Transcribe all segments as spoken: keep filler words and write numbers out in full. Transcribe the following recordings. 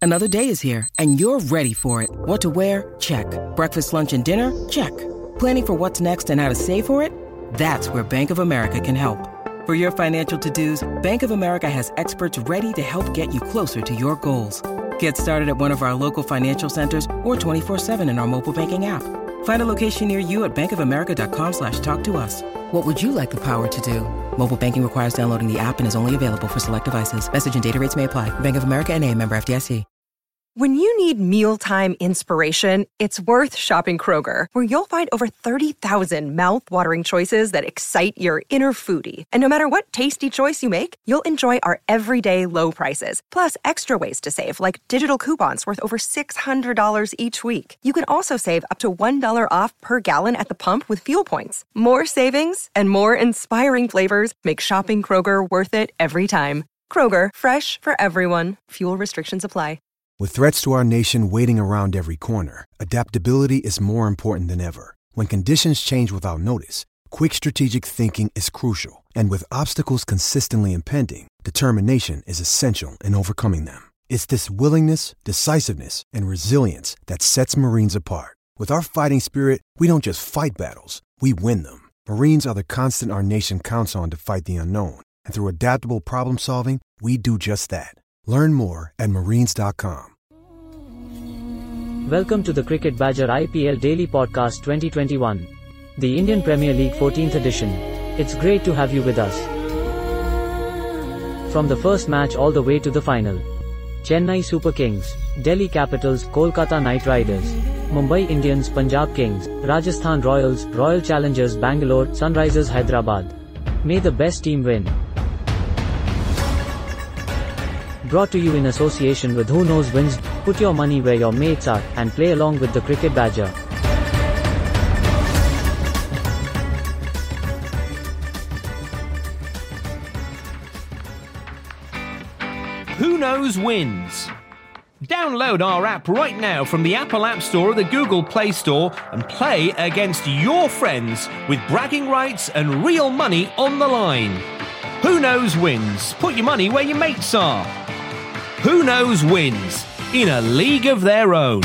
Another day is here, and you're ready for it. What to wear? Check. Breakfast, lunch, and dinner? Check. Planning for what's next and how to save for it? That's where Bank of America can help. For your financial to-dos, Bank of America has experts ready to help get you closer to your goals. Get started at one of our local financial centers or twenty-four seven in our mobile banking app. Find a location near you at bankofamerica.com slash talk to us. What would you like the power to do? Mobile banking requires downloading the app and is only available for select devices. Message and data rates may apply. Bank of America N A, member F D I C. When you need mealtime inspiration, it's worth shopping Kroger, where you'll find over thirty thousand mouth-watering choices that excite your inner foodie. And no matter what tasty choice you make, you'll enjoy our everyday low prices, plus extra ways to save, like digital coupons worth over six hundred dollars each week. You can also save up to one dollar off per gallon at the pump with fuel points. More savings and more inspiring flavors make shopping Kroger worth it every time. Kroger, fresh for everyone. Fuel restrictions apply. With threats to our nation waiting around every corner, adaptability is more important than ever. When conditions change without notice, quick strategic thinking is crucial. And with obstacles consistently impending, determination is essential in overcoming them. It's this willingness, decisiveness, and resilience that sets Marines apart. With our fighting spirit, we don't just fight battles, we win them. Marines are the constant our nation counts on to fight the unknown. And through adaptable problem solving, we do just that. Learn more at marines dot com. Welcome to the Cricket Badger I P L Daily Podcast twenty twenty-one. The Indian Premier League fourteenth edition. It's great to have you with us. From the first match all the way to the final. Chennai Super Kings, Delhi Capitals, Kolkata Knight Riders, Mumbai Indians, Punjab Kings, Rajasthan Royals, Royal Challengers Bangalore, Sunrisers Hyderabad. May the best team win. Brought to you in association with Who Knows Wins. Put your money where your mates are and play along with the Cricket Badger. Who Knows Wins. Download our app right now from the Apple App Store or the Google Play Store and play against your friends with bragging rights and real money on the line. Who Knows Wins. Put your money where your mates are. Who Knows Wins, in a league of their own.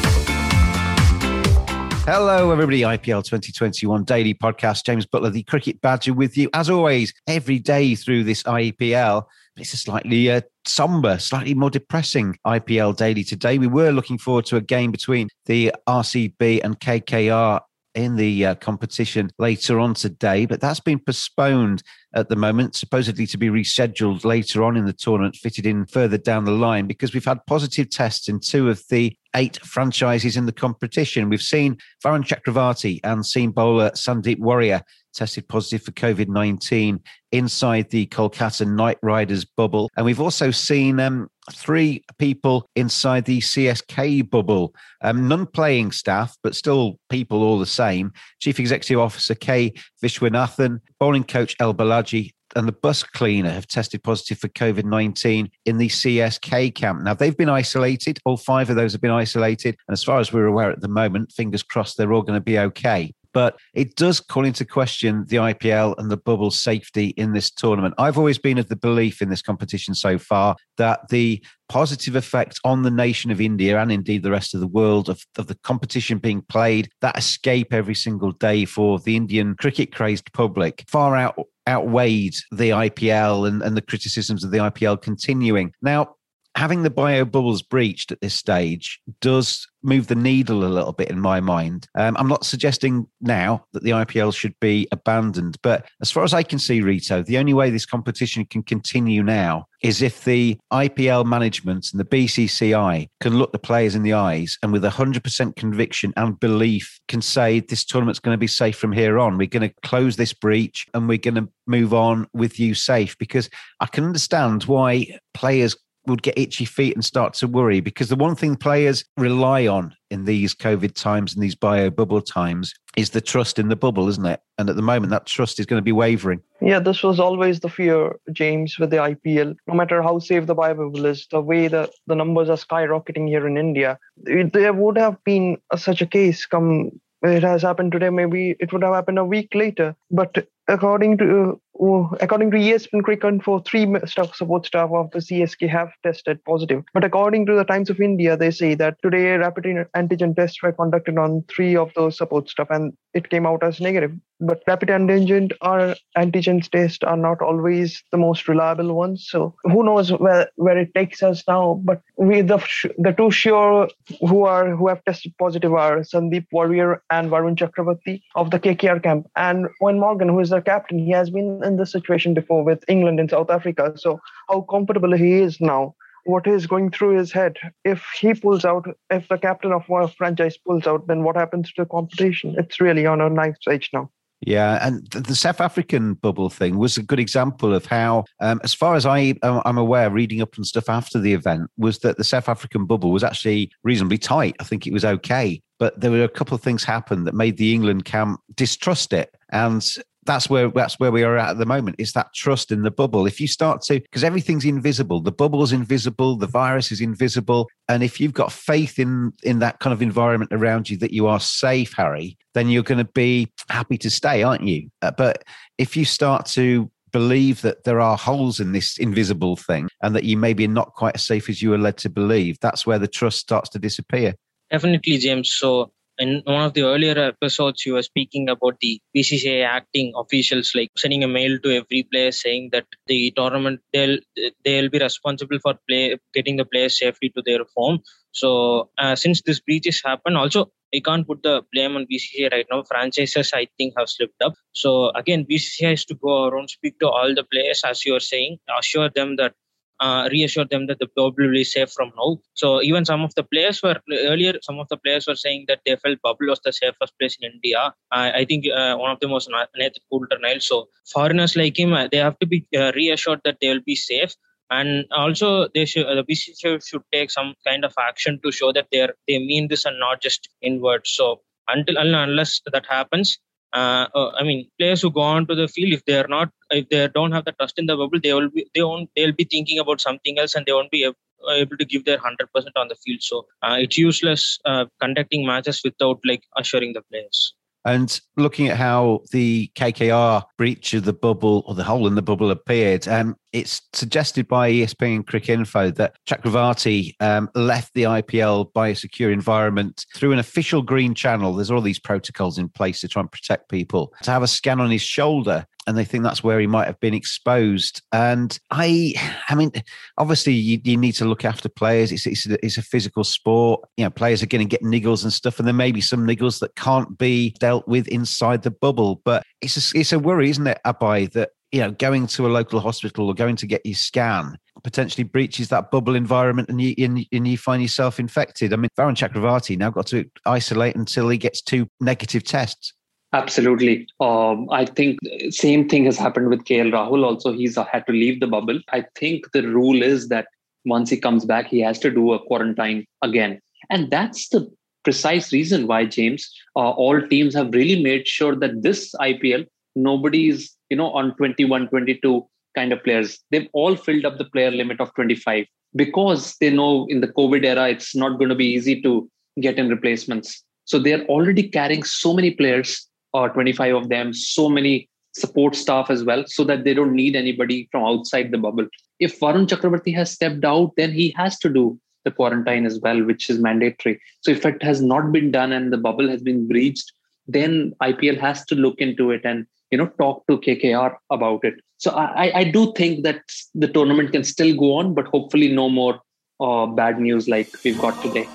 Hello, everybody. I P L twenty twenty-one Daily Podcast. James Butler, the Cricket Badger, with you, as always, every day through this I P L. It's a slightly uh, somber, slightly more depressing I P L Daily today. We were looking forward to a game between the R C B and K K R in the uh, competition later on today, but that's been postponed at the moment, supposedly to be rescheduled later on in the tournament, fitted in further down the line, because we've had positive tests in two of the eight franchises in the competition. We've seen Varun Chakravarti and seam bowler Sandeep Warrier tested positive for COVID nineteen inside the Kolkata Knight Riders bubble. And we've also seen um, three people inside the C S K bubble, um, non-playing staff, but still people all the same. Chief Executive Officer K. Vishwanathan, bowling coach El Balaji, and the bus cleaner have tested positive for COVID nineteen in the C S K camp. Now, they've been isolated. All five of those have been isolated. And as far as we're aware at the moment, fingers crossed, they're all going to be okay. But it does call into question the I P L and the bubble safety in this tournament. I've always been of the belief in this competition so far that the positive effect on the nation of India and indeed the rest of the world of, of the competition being played, that escape every single day for the Indian cricket-crazed public, far out outweighed the I P L and, and the criticisms of the I P L continuing. Now, having the bio bubbles breached at this stage does move the needle a little bit in my mind. Um, I'm not suggesting now that the I P L should be abandoned, but as far as I can see, Rito, the only way this competition can continue now is if the I P L management and the B C C I can look the players in the eyes and with one hundred percent conviction and belief can say this tournament's going to be safe from here on. We're going to close this breach and we're going to move on with you safe, because I can understand why players would get itchy feet and start to worry, because the one thing players rely on in these COVID times and these bio bubble times is the trust in the bubble, isn't it? And at the moment, that trust is going to be wavering. Yeah, this was always the fear, James, with the I P L. No matter how safe the bio bubble is, the way the, the numbers are skyrocketing here in India, it, there would have been a, such a case come. It has happened today, maybe it would have happened a week later. But according to oh, according to E S P N Cricket Info, three staff support staff of the C S K have tested positive. But according to the Times of India, they say that today rapid antigen tests were conducted on three of those support staff and it came out as negative. But rapid antigen or antigen tests are not always the most reliable ones. So who knows where, where it takes us now. But we the the two sure who are who have tested positive are Sandeep Warrier and Varun Chakravarti of the K K R camp. And Eoin Morgan, who is their captain, he has been in this situation before with England and South Africa. So how comfortable he is now. What is going through his head? If he pulls out, if the captain of one franchise pulls out, then what happens to the competition? It's really on a knife's edge now. Yeah, and the South African bubble thing was a good example of how, um, as far as I, I'm aware, reading up and stuff after the event, was that the South African bubble was actually reasonably tight. I think it was okay. But there were a couple of things happened that made the England camp distrust it. And that's where that's where we are at at the moment, is that trust in the bubble. If you start to, because everything's invisible, the bubble's invisible, the virus is invisible. And if you've got faith in, in that kind of environment around you that you are safe, Harry, then you're going to be happy to stay, aren't you? Uh, but if you start to believe that there are holes in this invisible thing and that you maybe are not quite as safe as you were led to believe, that's where the trust starts to disappear. Definitely, James. So in one of the earlier episodes, you were speaking about the B C C I acting officials, like sending a mail to every player saying that the tournament, they'll they'll be responsible for play getting the players safely to their home. So uh, since this breach has happened, also I can't put the blame on B C C I right now. Franchises, I think, have slipped up. So again, B C C I has to go around, speak to all the players, as you are saying, assure them that. Uh, reassure them that the bubble will be safe from now. So even some of the players were earlier, some of the players were saying that they felt bubble was the safest place in India. Uh, I think uh, one of them was Nathan Coulter-Nile. So foreigners like him, uh, they have to be uh, reassured that they will be safe. And also, they should, uh, the B C C I should take some kind of action to show that they are they mean this and not just in words. So until unless that happens, Uh, uh, I mean, players who go on to the field, if they are not, if they don't have the trust in the bubble, they will be, they won't, they'll be thinking about something else, and they won't be able, able to give their one hundred percent on the field. So uh, it's useless uh, conducting matches without like assuring the players. And looking at how the K K R breach of the bubble or the hole in the bubble appeared, um, it's suggested by E S P N Cricket Info that Chakravarti um, left the I P L by a secure environment through an official green channel. There's all these protocols in place to try and protect people, to have a scan on his shoulder. And they think that's where he might have been exposed. And I, I mean, obviously you, you need to look after players. It's, it's, a, it's a physical sport. You know, players are going to get niggles and stuff, and there may be some niggles that can't be dealt with inside the bubble. But it's a, it's a worry, isn't it, Abai, that, you know, going to a local hospital or going to get your scan potentially breaches that bubble environment, and you and, and you find yourself infected. I mean, Varun Chakravarti now got to isolate until he gets two negative tests. Absolutely. Um, I think same thing has happened with K L Rahul. Also, he's had to leave the bubble. I think the rule is that once he comes back, he has to do a quarantine again. And that's the precise reason why, James, uh, all teams have really made sure that this I P L, nobody's, you know, on twenty-one, twenty-two kind of players. They've all filled up the player limit of twenty-five because they know in the COVID era, it's not going to be easy to get in replacements. So they're already carrying so many players, or twenty-five of them, so many support staff as well, so that they don't need anybody from outside the bubble. If Varun Chakravarti has stepped out, then he has to do the quarantine as well, which is mandatory. So if it has not been done and the bubble has been breached, then I P L has to look into it and, you know, talk to K K R about it. So I, I do think that the tournament can still go on, but hopefully no more uh, bad news like we've got today.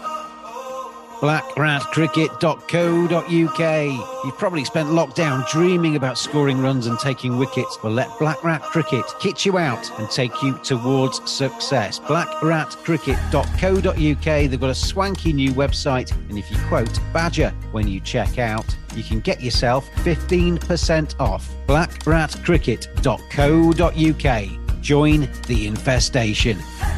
black rat cricket dot co dot uk. You've probably spent lockdown dreaming about scoring runs and taking wickets. Well, let Black Rat Cricket kit you out and take you towards success. black rat cricket dot co dot uk. They've got a swanky new website, and if you quote Badger when you check out, you can get yourself fifteen percent off. black rat cricket dot co dot uk. Join the infestation.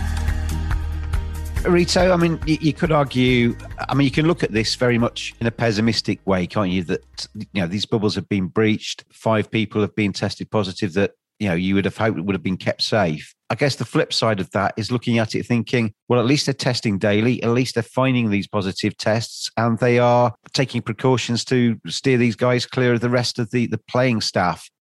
Rito, I mean, you, you could argue, I mean, you can look at this very much in a pessimistic way, can't you? That, you know, these bubbles have been breached. Five people have been tested positive that, you know, you would have hoped would have been kept safe. I guess the flip side of that is looking at it thinking, well, at least they're testing daily. At least they're finding these positive tests, and they are taking precautions to steer these guys clear of the rest of the, the playing staff.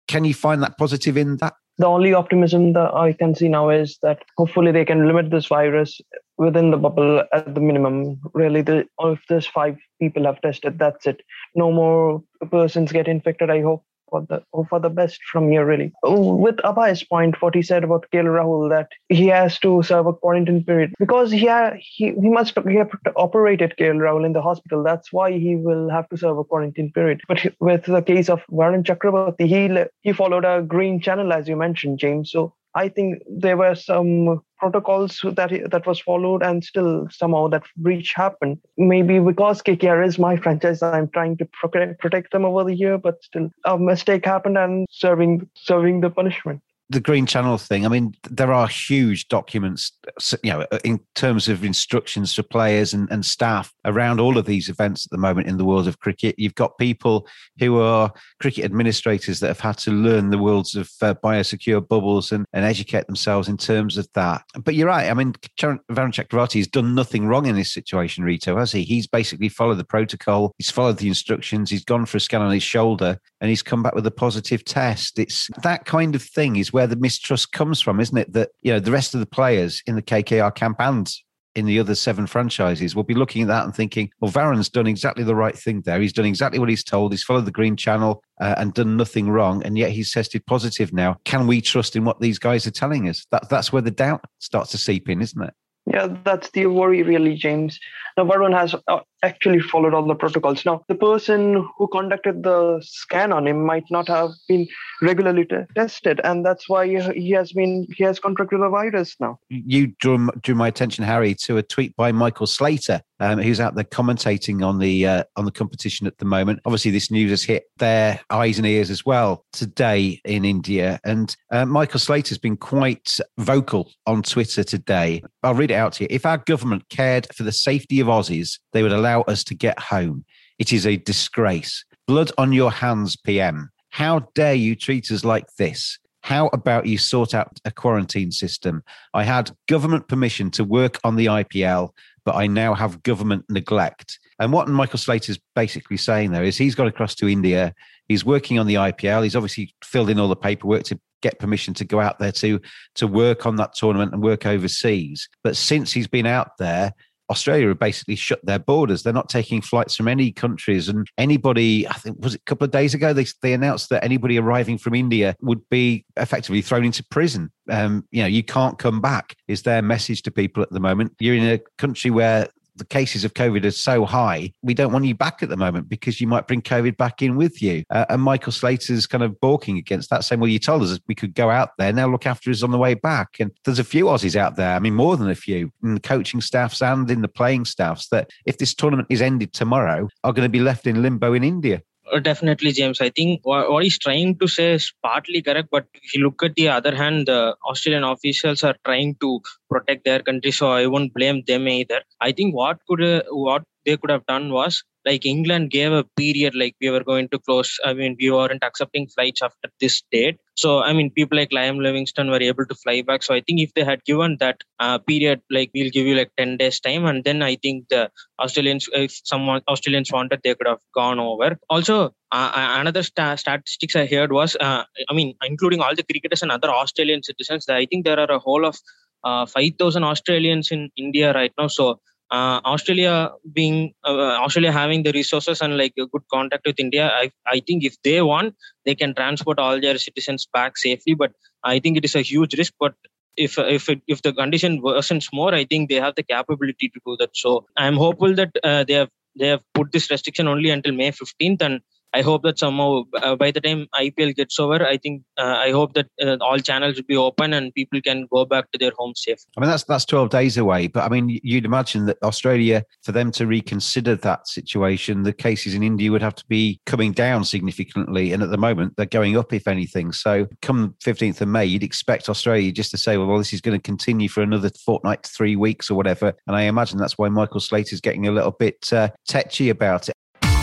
Can you find that positive in that? The only optimism that I can see now is that hopefully they can limit this virus within the bubble at the minimum. Really, the, if there's five people have tested, that's it. No more persons get infected, I hope. For the, for the best from here, really. With Abhay's point, what he said about K L Rahul, that he has to serve a quarantine period because he ha, he, he must he have operated K L Rahul in the hospital. That's why he will have to serve a quarantine period. But with the case of Varun Chakravarti, he he followed a green channel, as you mentioned, James. So I think there were some protocols that that was followed, and still somehow that breach happened. Maybe because K K R is my franchise, I'm trying to protect, protect them over the year, but still a mistake happened and serving serving the punishment. The Green Channel thing, I mean, there are huge documents, you know, in terms of instructions for players and, and staff around all of these events at the moment in the world of cricket. You've got people who are cricket administrators that have had to learn the worlds of uh, biosecure bubbles and, and educate themselves in terms of that. But you're right. I mean, Varun Chakravarti has done nothing wrong in this situation, Rito, has he? He's basically followed the protocol. He's followed the instructions. He's gone for a scan on his shoulder and he's come back with a positive test. It's that kind of thing is where the mistrust comes from, isn't it? That, you know, the rest of the players in the K K R camp and in the other seven franchises will be looking at that and thinking, well, Varun's done exactly the right thing there. He's done exactly what he's told. He's followed the Green Channel uh, and done nothing wrong. And yet he's tested positive now. Can we trust in what these guys are telling us? That, that's where the doubt starts to seep in, isn't it? Yeah, that's the worry, really, James. Now, Varun has uh, actually followed all the protocols. Now, the person who conducted the scan on him might not have been regularly t- tested, and that's why he has been he has contracted the virus now. You drew, drew my attention, Harry, to a tweet by Michael Slater, um, who's out there commentating on the uh, on the competition at the moment. Obviously, this news has hit their eyes and ears as well today in India, and uh, Michael Slater's been quite vocal on Twitter today. I'll read it out to you. If our government cared for the safety of Aussies, they would allow us to get home. It is a disgrace. Blood on your hands, P M. How dare you treat us like this? How about you sort out a quarantine system? I had government permission to work on the I P L, but I now have government neglect. And what Michael Slater's basically saying there is he's gone across to India. He's working on the I P L. He's obviously filled in all the paperwork to get permission to go out there to, to work on that tournament and work overseas. But since he's been out there, Australia have basically shut their borders. They're not taking flights from any countries. And anybody, I think, was it a couple of days ago, they they announced that anybody arriving from India would be effectively thrown into prison. Um, you know, you can't come back is their message to people at the moment. You're in a country where the cases of COVID are so high, we don't want you back at the moment because you might bring COVID back in with you. Uh, and Michael Slater's kind of balking against that, saying, well, you told us we could go out there, now look after us on the way back. And there's a few Aussies out there, I mean, more than a few, in the coaching staffs and in the playing staffs, that if this tournament is ended tomorrow, are going to be left in limbo in India. Uh, definitely, James. I think what, what he's trying to say is partly correct, but if you look at the other hand, the Australian officials are trying to protect their country, so I won't blame them either. I think what could uh, what they could have done was, like, England gave a period, like we were going to close, I mean, we weren't accepting flights after this date. So, I mean, people like Liam Livingstone were able to fly back. So I think if they had given that uh, period, like, we'll give you like ten days time, and then I think the Australians, if someone Australians wanted, they could have gone over. Also, uh, another st- statistics I heard was, uh, I mean, including all the cricketers and other Australian citizens, I think there are a whole of uh, five thousand Australians in India right now. So, Uh, Australia being uh, Australia having the resources and like a good contact with India, I I think if they want, they can transport all their citizens back safely. But I think it is a huge risk. But if if it, if the condition worsens more, I think they have the capability to do that. So I'm hopeful that uh, they have they have put this restriction only until May fifteenth, and I hope that somehow uh, by the time I P L gets over, I think uh, I hope that uh, all channels will be open and people can go back to their home safe. I mean, that's that's twelve days away. But I mean, you'd imagine that Australia, for them to reconsider that situation, the cases in India would have to be coming down significantly. And at the moment, they're going up, if anything. So come fifteenth of May, you'd expect Australia just to say, well, well this is going to continue for another fortnight, three weeks or whatever. And I imagine that's why Michael Slater's getting a little bit uh, tetchy about it.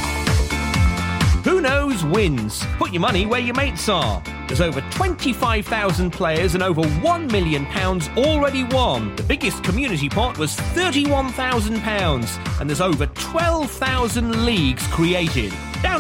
Who knows wins? Put your money where your mates are. There's over twenty-five thousand players and over one million pounds already won. The biggest community pot was thirty-one thousand pounds, and there's over twelve thousand leagues created. Download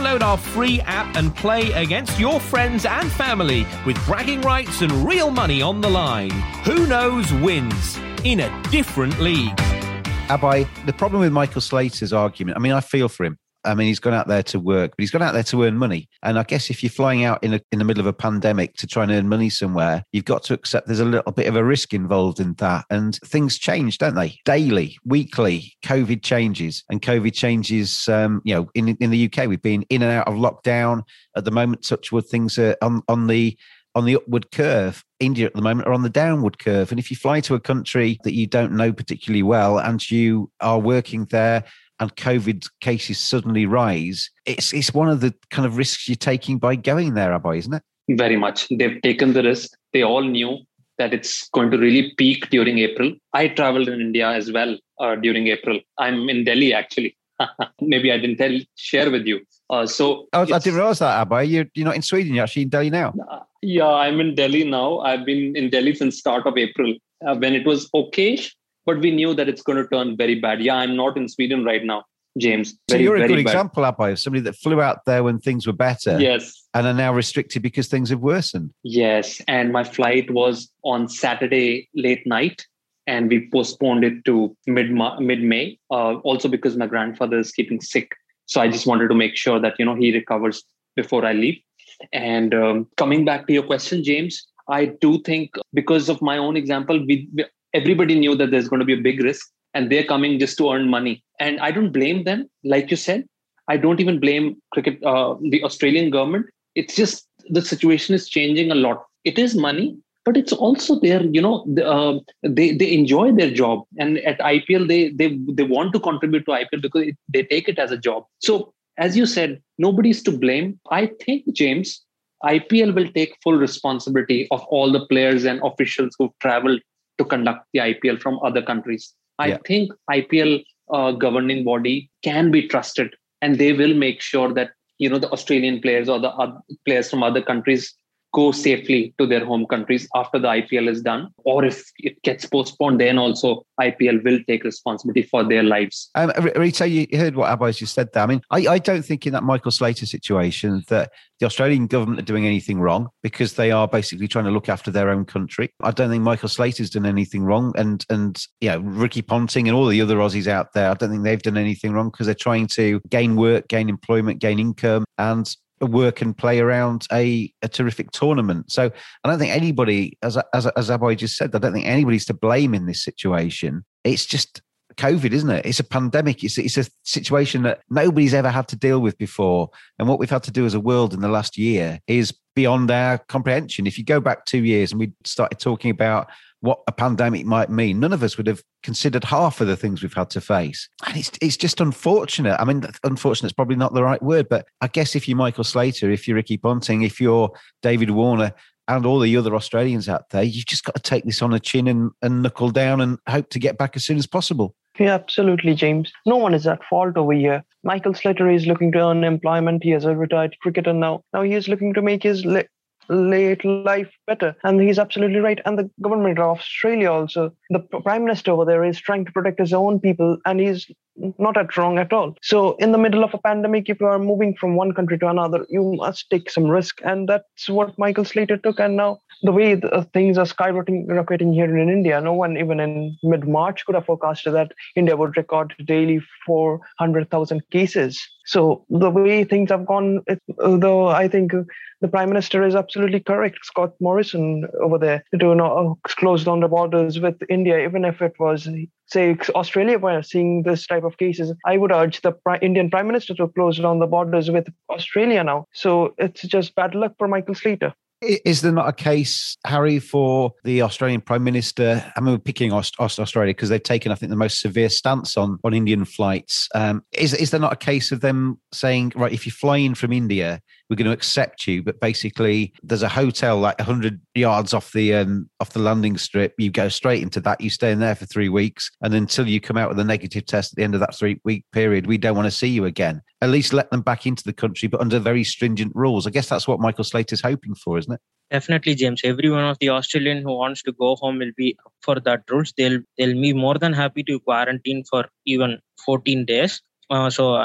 Download our free app and play against your friends and family with bragging rights and real money on the line. Who Knows Wins in a different league. Abai, the problem with Michael Slater's argument, I mean, I feel for him. I mean, he's gone out there to work, but he's gone out there to earn money. And I guess if you're flying out in a, in the middle of a pandemic to try and earn money somewhere, you've got to accept there's a little bit of a risk involved in that. And things change, don't they? Daily, weekly, COVID changes. And COVID changes, um, you know, in, in the U K, we've been in and out of lockdown. At the moment, touch wood, things are on, on the on the upward curve. India at the moment are on the downward curve. And if you fly to a country that you don't know particularly well and you are working there, and COVID cases suddenly rise, it's it's one of the kind of risks you're taking by going there, Abai, isn't it? Very much. They've taken the risk. They all knew that it's going to really peak during April. I traveled in India as well uh, during April. I'm in Delhi, actually. Maybe I didn't tell share with you. Uh, so oh, I didn't realize that, Abai. You're, you're not in Sweden. You're actually in Delhi now. Uh, yeah, I'm in Delhi now. I've been in Delhi since start of April uh, when it was okay. But we knew that it's going to turn very bad. Yeah, I'm not in Sweden right now, James. Very, so you're a very good bad. example, Abai, of somebody that flew out there when things were better. Yes. And are now restricted because things have worsened. Yes. And my flight was on Saturday late night. And we postponed it to mid mid-May. Uh, also because my grandfather is keeping sick. So I just wanted to make sure that, you know, he recovers before I leave. And um, coming back to your question, James, I do think because of my own example, we, we everybody knew that there's going to be a big risk and they're coming just to earn money. And I don't blame them. Like you said, I don't even blame cricket, uh, the Australian government. It's just the situation is changing a lot. It is money, but it's also their, you know, the, uh, they, they enjoy their job. And at I P L, they, they, they want to contribute to I P L because it, they take it as a job. So as you said, nobody's to blame. I think, James, I P L will take full responsibility of all the players and officials who've traveled to conduct the I P L from other countries. I yeah. think I P L uh, governing body can be trusted and they will make sure that, you know, the Australian players or the other players from other countries go safely to their home countries after the I P L is done. Or if it gets postponed, then also I P L will take responsibility for their lives. Um, Rita, you heard what Abai just said there. I mean, I, I don't think in that Michael Slater situation that the Australian government are doing anything wrong because they are basically trying to look after their own country. I don't think Michael Slater's done anything wrong. And, and you know, Ricky Ponting and all the other Aussies out there, I don't think they've done anything wrong because they're trying to gain work, gain employment, gain income, and work and play around a, a terrific tournament. So I don't think anybody, as as as Abai just said, I don't think anybody's to blame in this situation. It's just COVID, isn't it? It's a pandemic. It's, it's a situation that nobody's ever had to deal with before. And what we've had to do as a world in the last year is beyond our comprehension. If you go back two years and we started talking about what a pandemic might mean, none of us would have considered half of the things we've had to face. And it's it's just unfortunate. I mean, unfortunate is probably not the right word, but I guess if you're Michael Slater, if you're Ricky Ponting, if you're David Warner and all the other Australians out there, you've just got to take this on the chin and, and knuckle down and hope to get back as soon as possible. Yeah, absolutely, James. No one is at fault over here. Michael Slater is looking to earn employment. He is a retired cricketer now. Now he is looking to make his le- late life better. And he's absolutely right. And the government of Australia also, the Prime Minister over there is trying to protect his own people and he's not at wrong at all. So in the middle of a pandemic, if you are moving from one country to another, you must take some risk. And that's what Michael Slater took. And now the way the things are skyrocketing here in India, no one even in mid-March could have forecasted that India would record daily four hundred thousand cases. So the way things have gone, it, though I think the Prime Minister is absolutely correct, Scott Morrison over there, to you know, close down the borders with India, even if it was, say, Australia were seeing this type of cases. I would urge the Indian Prime Minister to close down the borders with Australia now. So it's just bad luck for Michael Slater. Is there not a case, Harry, for the Australian Prime Minister? I mean, we're picking Aust- Australia because they've taken, I think, the most severe stance on, on Indian flights. Um, is, is there not a case of them saying, right, if you fly in from India, we're going to accept you, but basically there's a hotel like one hundred yards off the um, off the landing strip. You go straight into that. You stay in there for three weeks. And until you come out with a negative test at the end of that three-week period, we don't want to see you again. At least let them back into the country, but under very stringent rules. I guess that's what Michael Slater's hoping for, isn't it? Definitely, James. Every one of the Australian who wants to go home will be up for that rules. They'll they'll be more than happy to quarantine for even fourteen days. Uh, so, I mean,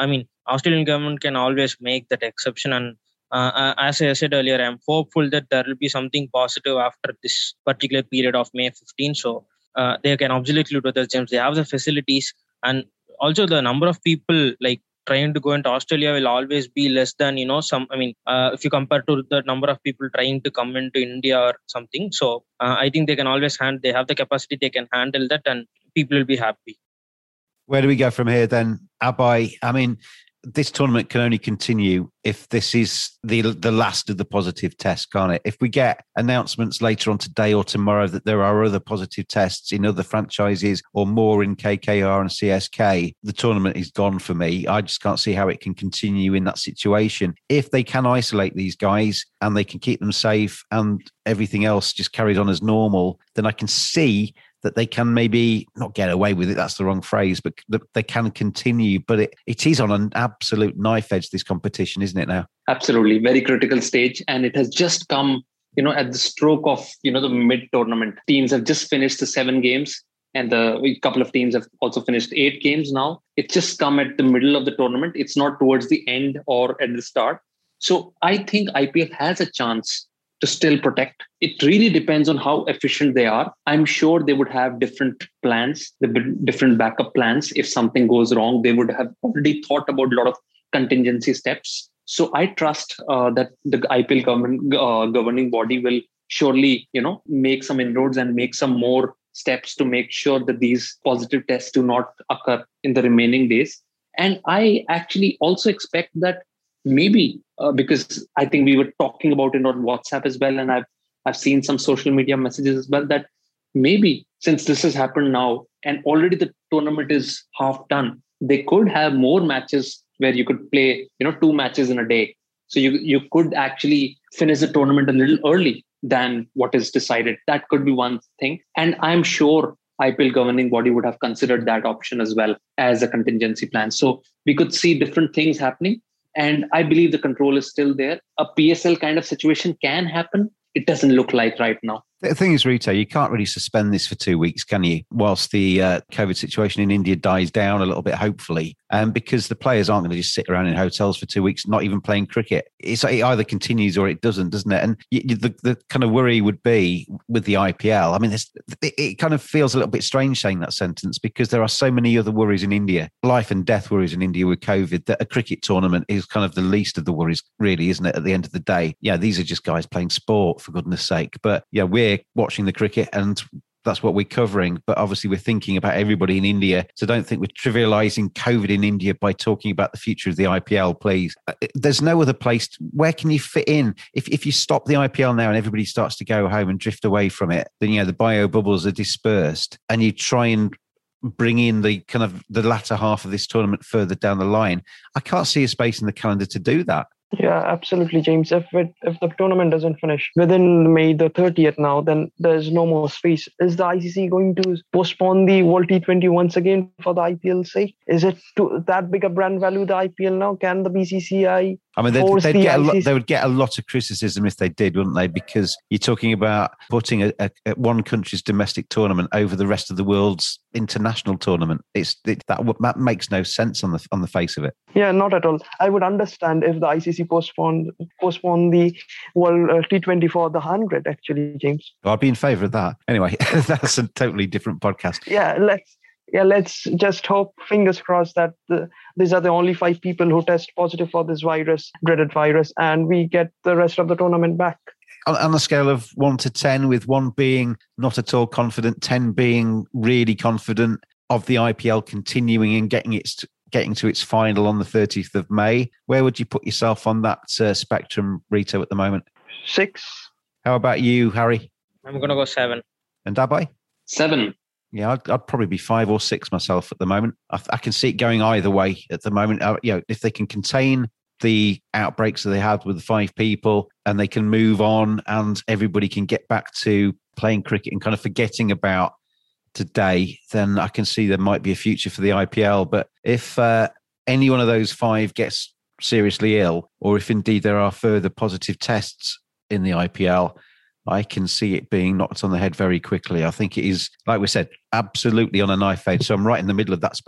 Australian government can always make that exception. And uh, uh, as I said earlier, I'm hopeful that there will be something positive after this particular period of May fifteenth. So uh, they can absolutely do that, James. They have the facilities, and also the number of people like trying to go into Australia will always be less than, you know, some, I mean, uh, if you compare to the number of people trying to come into India or something. So uh, I think they can always hand, they have the capacity, they can handle that, and people will be happy. Where do we go from here then, Abhay? I mean, this tournament can only continue if this is the the last of the positive tests, can't it? If we get announcements later on today or tomorrow that there are other positive tests in other franchises or more in K K R and C S K, the tournament is gone for me. I just can't see how it can continue in that situation. If they can isolate these guys and they can keep them safe and everything else just carries on as normal, then I can see that they can maybe not get away with it, that's the wrong phrase, but they can continue. But it, it is on an absolute knife edge, this competition, isn't it now? Absolutely. Very critical stage. And it has just come, you know, at the stroke of, you know, the mid-tournament. Teams have just finished the seven games and the, a couple of teams have also finished eight games now. It's just come at the middle of the tournament. It's not towards the end or at the start. So I think I P L has a chance to still protect. It really depends on how efficient they are. I'm sure they would have different plans, different backup plans. If something goes wrong, they would have already thought about a lot of contingency steps. So I trust uh, that the I P L government, uh, governing body will surely, you know, make some inroads and make some more steps to make sure that these positive tests do not occur in the remaining days. And I actually also expect that maybe uh, because I think we were talking about it on WhatsApp as well, and I've I've seen some social media messages as well, that maybe since this has happened now and already the tournament is half done, they could have more matches where you could play, you know, two matches in a day. So you you could actually finish the tournament a little early than what is decided. That could be one thing. And I'm sure I P L governing body would have considered that option as well as a contingency plan. So we could see different things happening. And I believe the control is still there. A P S L kind of situation can happen. It doesn't look like right now. The thing is, Rita, you can't really suspend this for two weeks, can you? Whilst the uh, COVID situation in India dies down a little bit, hopefully, um, because the players aren't going to just sit around in hotels for two weeks, not even playing cricket. It's, it either continues or it doesn't, doesn't it? And you, you, the, the kind of worry would be with the I P L. I mean, this, it, it kind of feels a little bit strange saying that sentence because there are so many other worries in India, life and death worries in India with COVID, that a cricket tournament is kind of the least of the worries, really, isn't it? At the end of the day, yeah, these are just guys playing sport, for goodness sake. But yeah, we're watching the cricket and that's what we're covering. But obviously we're thinking about everybody in India. So don't think we're trivializing COVID in India by talking about the future of the I P L, please. There's no other place. To, where can you fit in? If if you stop the I P L now and everybody starts to go home and drift away from it, then, you know, the bio bubbles are dispersed and you try and bring in the kind of the latter half of this tournament further down the line. I can't see a space in the calendar to do that. Yeah, absolutely, James. If it, if the tournament doesn't finish within May the thirtieth now, then there's no more space. Is the I C C going to postpone the World T twenty once again for the I P L's sake? Is it to, that big a brand value, the I P L now? Can the B C C I I mean, they'd, force they'd the get a I C C? lot, they would get a lot of criticism if they did, wouldn't they? Because you're talking about putting a, a, a one country's domestic tournament over the rest of the world's international tournament. It's it, that that makes no sense on the on the face of it. Yeah, not at all. I would understand if the I C C postponed postponed the World uh, T twenty for the one hundred, actually, James. I'd be in favour of that. Anyway, that's a totally different podcast. Yeah, let's yeah, let's just hope, fingers crossed, that the, these are the only five people who test positive for this virus, dreaded virus, and we get the rest of the tournament back. On, on a scale of one to ten, with one being not at all confident, ten being really confident of the I P L continuing and getting its getting to its final on the thirtieth of May, where would you put yourself on that uh, spectrum, Rito, at the moment? Six. How about you, Harry? I'm going to go seven. And Abhay? Seven. Yeah, I'd, I'd probably be five or six myself at the moment. I, I can see it going either way at the moment. Uh, you know, if they can contain the outbreaks that they had with the five people and they can move on and everybody can get back to playing cricket and kind of forgetting about today, then I can see there might be a future for the I P L. But if uh, any one of those five gets seriously ill, or if indeed there are further positive tests in the I P L, I can see it being knocked on the head very quickly. I think it is, like we said, absolutely on a knife edge. So I'm right in the middle of that spectrum.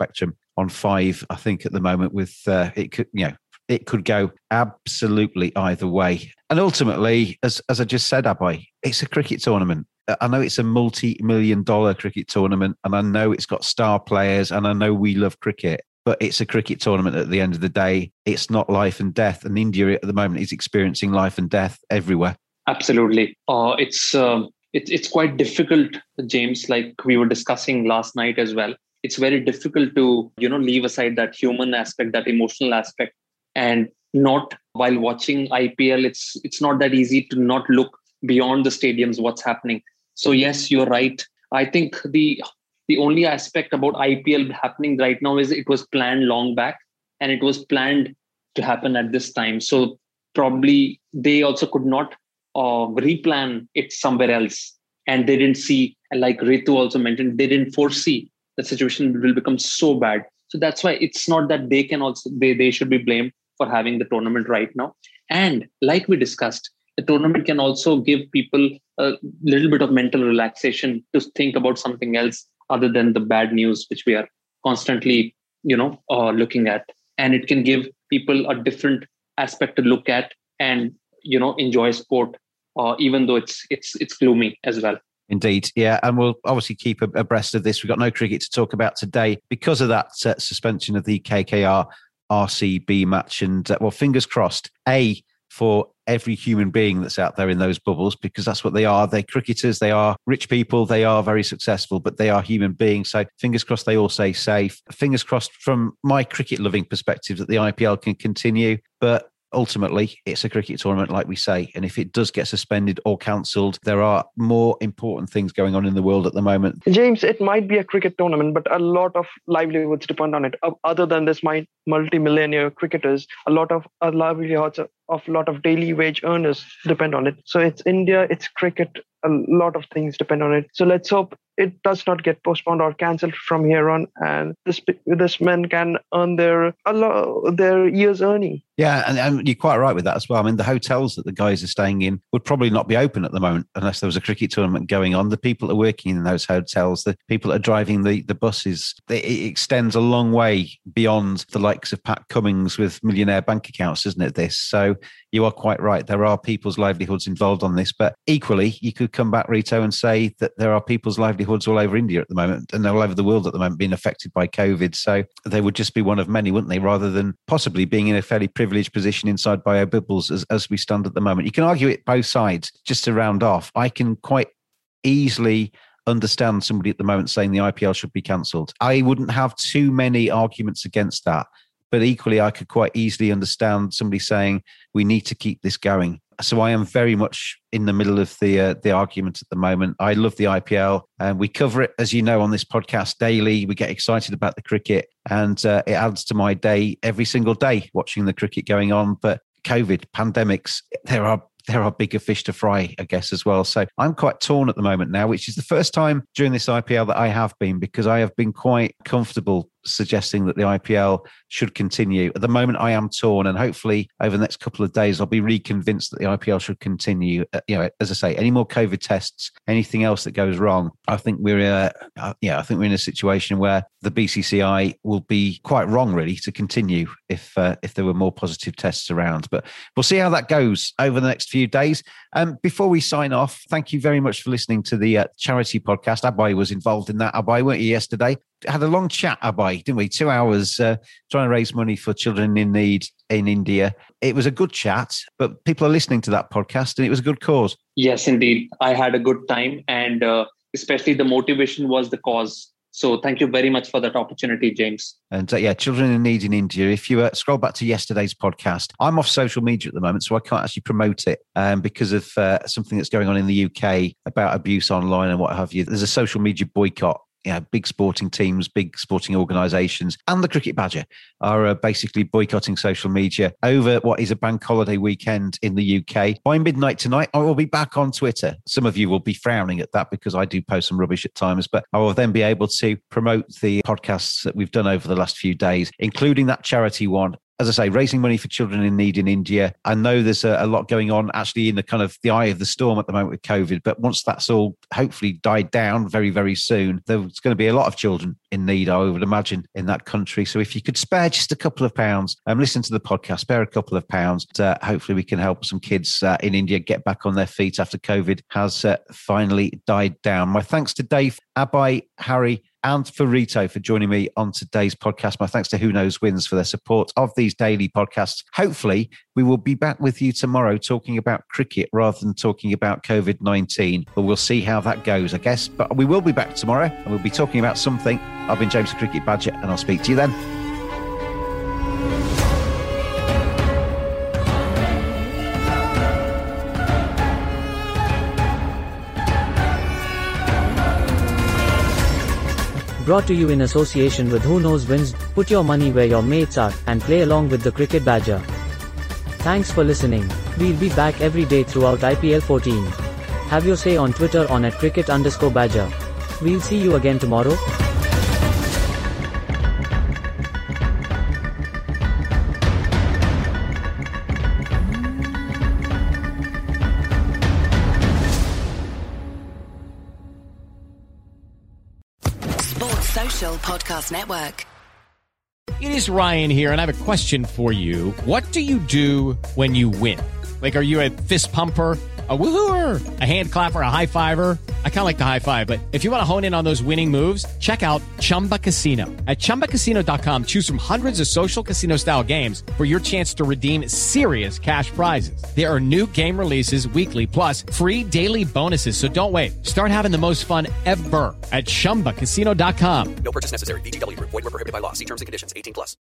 on five, I think, at the moment. With uh, it could, you know, it could go absolutely either way. And ultimately, as as I just said, Abhay, it's a cricket tournament. I know it's a multi-million dollar cricket tournament, and I know it's got star players, and I know we love cricket, but it's a cricket tournament at the end of the day. It's not life and death. And India at the moment is experiencing life and death everywhere. Absolutely. Uh, it's, uh, it, it's quite difficult, James, like we were discussing last night as well. It's very difficult to, you know, leave aside that human aspect, that emotional aspect, and not while watching I P L. It's, it's not that easy to not look beyond the stadiums, what's happening. So yes, you're right. I think the the only aspect about I P L happening right now is it was planned long back, and it was planned to happen at this time. So probably they also could not uh, replan it somewhere else. And they didn't see, like Ritu also mentioned, they didn't foresee the situation will become so bad. So that's why it's not that they can also, they, they should be blamed for having the tournament right now. And like we discussed, the tournament can also give people a little bit of mental relaxation to think about something else other than the bad news, which we are constantly, you know, uh, looking at. And it can give people a different aspect to look at and, you know, enjoy sport, uh, even though it's it's it's gloomy as well. Indeed, yeah, and we'll obviously keep abreast of this. We've got no cricket to talk about today because of that uh, suspension of the K K R R C B match. And uh, well, fingers crossed, A, for every human being that's out there in those bubbles, because that's what they are. They're cricketers, they are rich people, they are very successful, but they are human beings. So fingers crossed they all stay safe. Fingers crossed from my cricket-loving perspective that the I P L can continue. But ultimately, it's a cricket tournament, like we say. And if it does get suspended or cancelled, there are more important things going on in the world at the moment. James, it might be a cricket tournament, but a lot of livelihoods depend on it. Other than this multi-millionaire cricketers, a lot of uh, livelihoods of a lot of daily wage earners depend on it. So it's India, it's cricket, a lot of things depend on it. So let's hope it does not get postponed or cancelled from here on, and this this men can earn their a lot, their year's earning. Yeah, and, and you're quite right with that as well. I mean, the hotels that the guys are staying in would probably not be open at the moment unless there was a cricket tournament going on. The people that are working in those hotels, the people that are driving the, the buses, it extends a long way beyond the likes of Pat Cummings with millionaire bank accounts, isn't it, this? So you are quite right. There are people's livelihoods involved on this. But equally, you could come back, Rito, and say that there are people's livelihoods all over India at the moment and all over the world at the moment being affected by COVID. So they would just be one of many, wouldn't they, rather than possibly being in a fairly privileged position inside bio bubbles as, as we stand at the moment. You can argue it both sides. Just to round off, I can quite easily understand somebody at the moment saying the I P L should be cancelled. I wouldn't have too many arguments against that. But equally, I could quite easily understand somebody saying we need to keep this going. So I am very much in the middle of the uh, the argument at the moment. I love the I P L, and we cover it, as you know, on this podcast daily. We get excited about the cricket, and uh, it adds to my day every single day watching the cricket going on. But COVID, pandemics, there are there are bigger fish to fry, I guess, as well. So I'm quite torn at the moment now, which is the first time during this I P L that I have been, because I have been quite comfortable suggesting that the I P L should continue. At the moment, I am torn, and hopefully over the next couple of days, I'll be reconvinced that the I P L should continue. Uh, you know, as I say, any more COVID tests, anything else that goes wrong, I think we're, uh, uh, yeah, I think we're in a situation where the B C C I will be quite wrong, really, to continue if uh, if there were more positive tests around. But we'll see how that goes over the next few days. Um, before we sign off, thank you very much for listening to the uh, charity podcast. Abhay was involved in that. Abhay, weren't you, yesterday? Had a long chat, Abhay, didn't we? Two hours uh, trying to raise money for children in need in India. It was a good chat, but people are listening to that podcast and it was a good cause. Yes, indeed. I had a good time, and uh, especially the motivation was the cause. So thank you very much for that opportunity, James. And uh, yeah, children in need in India. If you uh, scroll back to yesterday's podcast, I'm off social media at the moment, so I can't actually promote it um, because of uh, something that's going on in the U K about abuse online and what have you. There's a social media boycott. Yeah, big sporting teams, big sporting organisations, and the Cricket Badger are uh, basically boycotting social media over what is a bank holiday weekend in the U K. By midnight tonight, I will be back on Twitter. Some of you will be frowning at that because I do post some rubbish at times, but I will then be able to promote the podcasts that we've done over the last few days, including that charity one as I say, raising money for children in need in India. I know there's a, a lot going on actually in the kind of the eye of the storm at the moment with COVID, but once that's all hopefully died down very, very soon, there's going to be a lot of children in need, I would imagine, in that country. So if you could spare just a couple of pounds, um, listen to the podcast, spare a couple of pounds, uh, hopefully we can help some kids uh, in India get back on their feet after COVID has uh, finally died down. My thanks to Dave, Abai, Harry, and Farito for joining me on today's podcast. My thanks to Who Knows Wins for their support of these daily podcasts. Hopefully, we will be back with you tomorrow talking about cricket rather than talking about COVID nineteen. But we'll see how that goes, I guess. But we will be back tomorrow and we'll be talking about something. I've been James the Cricket Badger and I'll speak to you then. Brought to you in association with Who Knows Wins. Put your money where your mates are and play along with the Cricket Badger. Thanks for listening. We'll be back every day throughout I P L fourteen. Have your say on Twitter on at cricket underscore badger. We'll see you again tomorrow. Podcast Network. It is Ryan here, and I have a question for you. What do you do when you win? Like, are you a fist pumper, a woohooer, a hand clapper, a high fiver? I kind of like the high five, but if you want to hone in on those winning moves, check out Chumba Casino. At chumba casino dot com, choose from hundreds of social casino style games for your chance to redeem serious cash prizes. There are new game releases weekly, plus free daily bonuses. So don't wait. Start having the most fun ever at chumba casino dot com. No purchase necessary. V G W. Void where prohibited by law. See terms and conditions. eighteen plus.